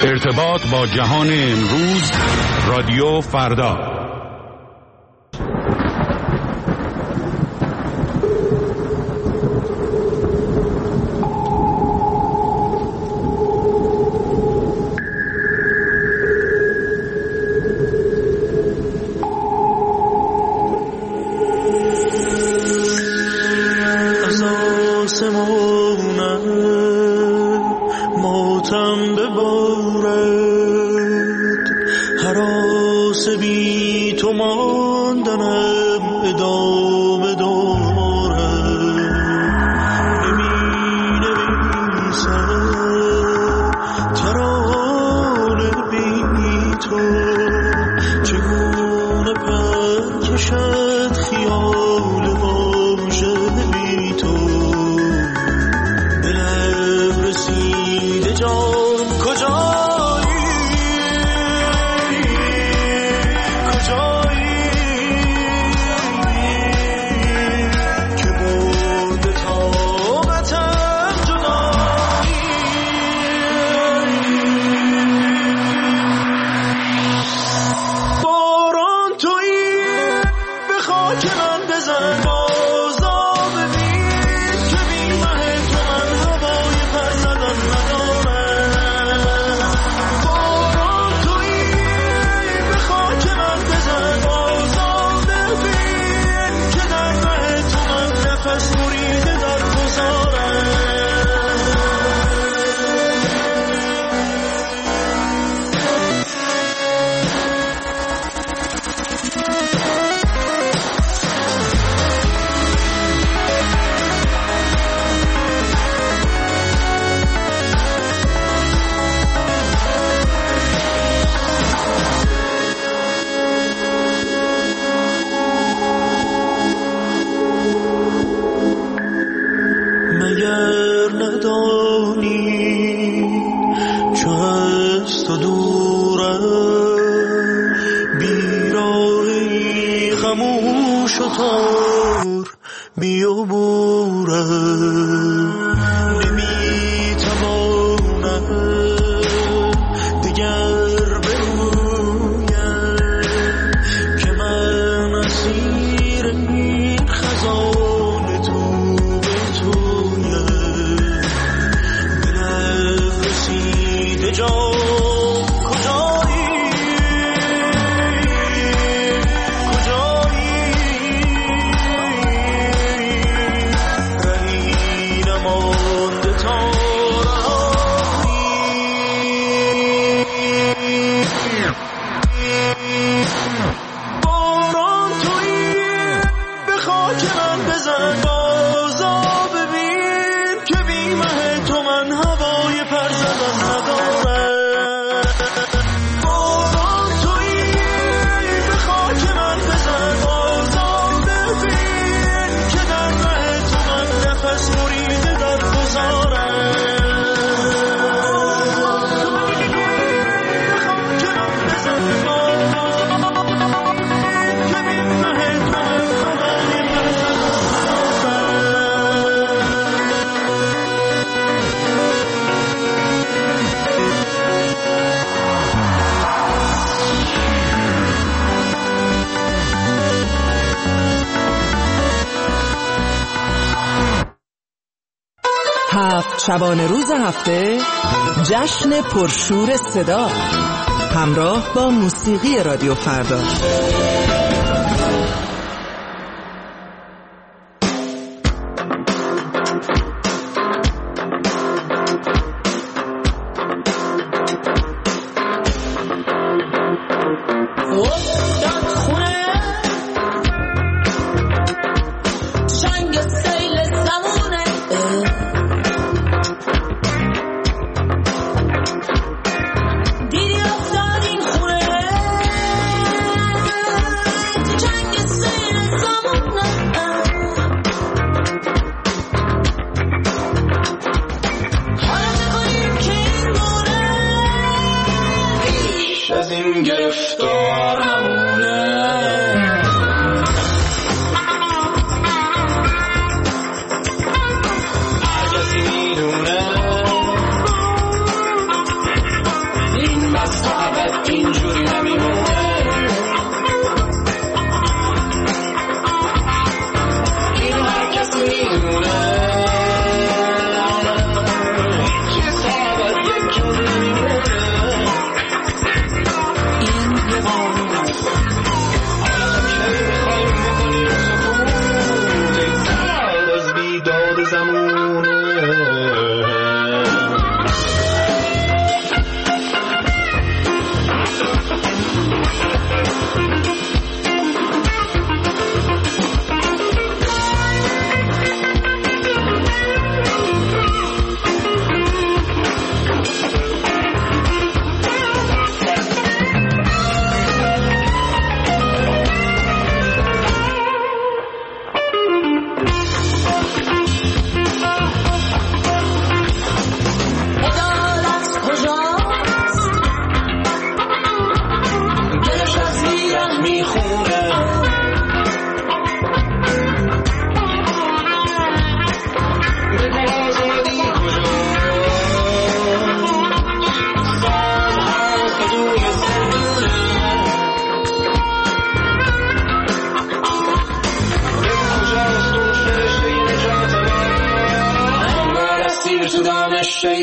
ارتباط با جهان امروز، رادیو فردا. شبانه روز هفته، جشن پرشور صدا همراه با موسیقی رادیو فردا.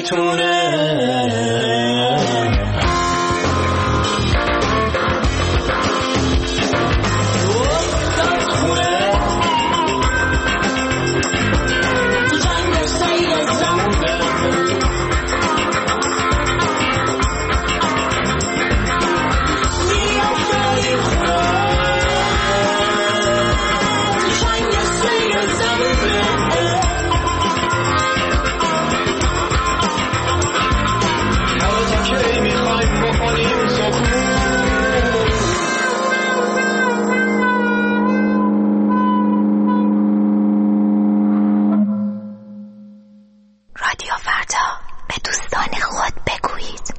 میتونه رادیو فردا به دوستان خود بگویید.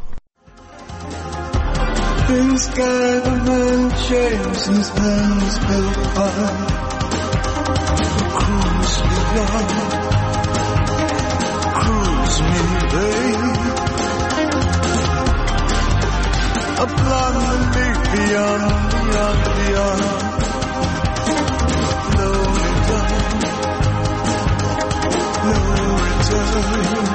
Things got a man changed since hands held high. Cruise me love, cruise me babe. A blonde beyond, beyond, beyond. No return, no return.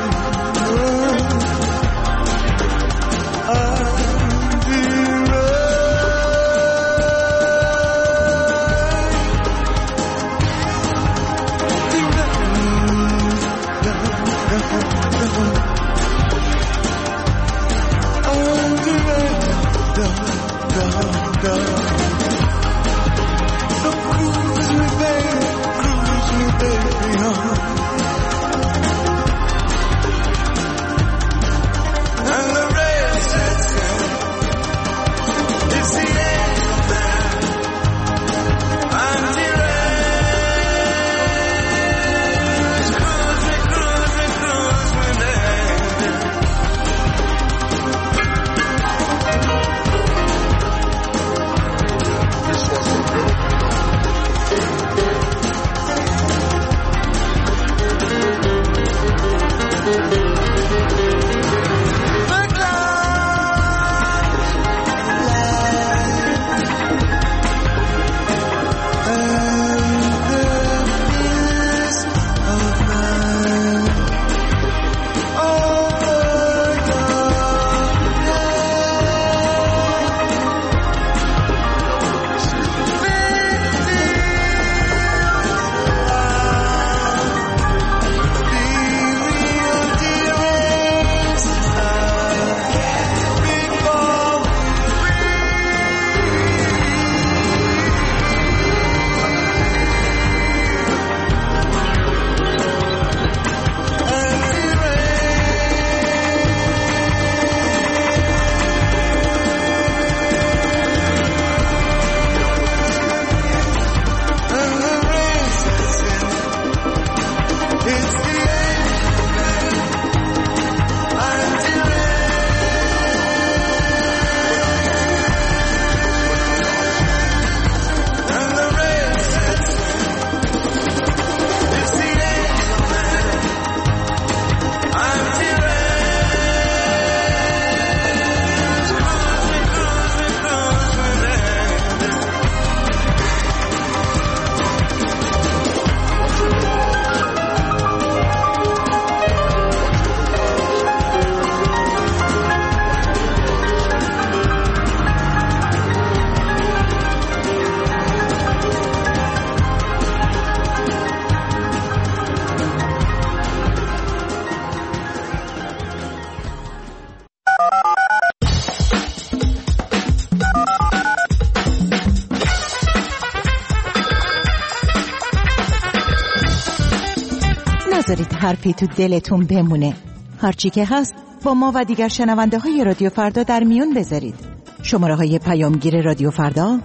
نذارید حرفی تو دلتون بمونه. هرچی که هست با ما و دیگر شنونده های رادیو فردا در میون بذارید. شماره های پیامگیر رادیو فردا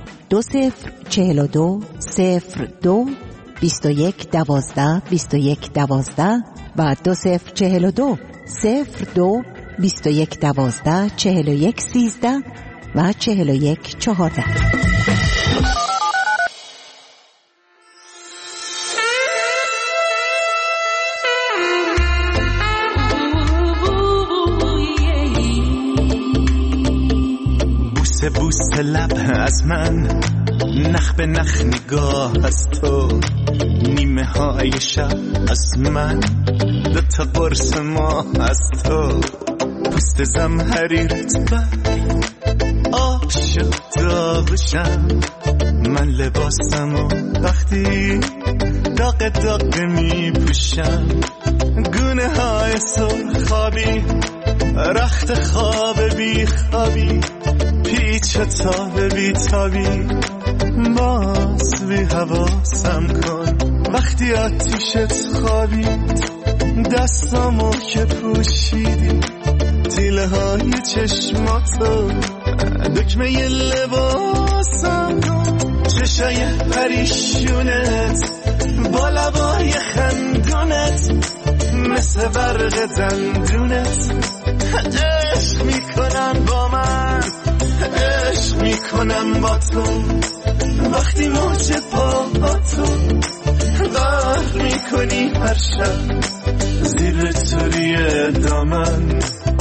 2042 02 21 12 21 12 و 2042 02 21 12 41 13 و 41 14. بوس لب از من، نخ به نخ نگاه از تو، نیمه های شب از من، دوتا قرص ما از تو، پوست زمهریرت بر آب شد داغشم. من لباسمو وقتی داغ داغ می پوشم، گونه های سرخابی رخت خواب بی خوابی، پیچ و تاب بی تابی. باز بی حواسم کن وقتی آتیشت خوابید، دستامو که پوشیدی تیله های چشماتو، دکمه ی لباسم کن. چشای پریشونت با لبای خندونت، مثل برق دندونت. عشق میکنم با من، عشق میکنم با تو، وقتی موج پاهاتو غرق میکنی هر شب زیر توری دامن.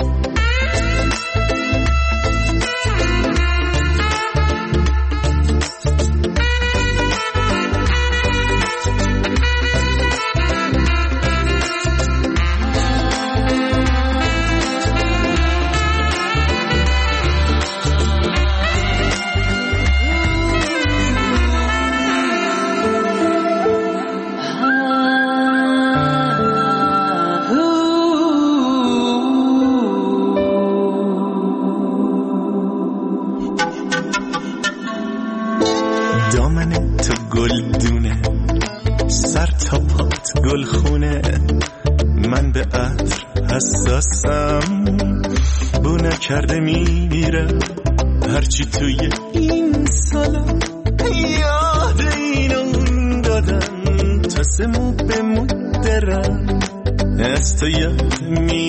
دامن تو گلدونه، سر تا پات گلخونه. من به عطر حساسم، بو نکرده میره هرچی توی این سالا. یاد اینو دادن تا سمو به مدرم، از تو یاد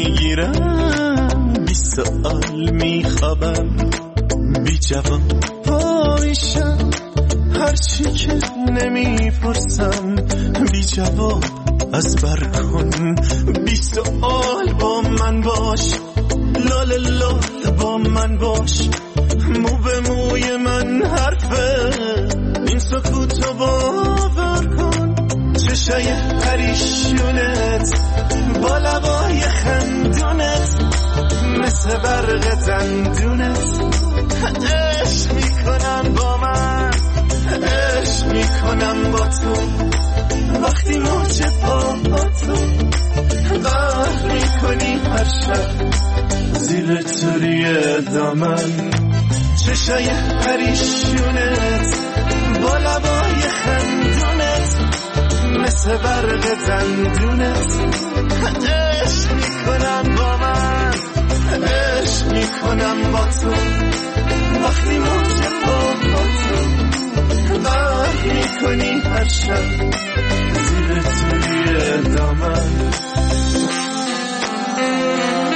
میگیرم، بی سؤال میخوابم، بی جواب پایشم. هرچی که نمیپرسم بی جواب از بر کن، بی سؤال با من باش، لال لال با من باش. مو به موی من حرفه، این سکوتو باور کن. چشای پریشونت با لبای خندونت، مثل برق دندونت. عشق میکنم با من، عشق میکنم با تو، وقتی موج پاهاتو غرق میکنی هر شب زیر توری دامن. چشای پریشونت با لبای خندونت، مثل برق دندونت. عشق میکنم با من، عشق میکنم با تو، وقتی موج پاهاتو غرق میکنی هر شب زیر توی دامن.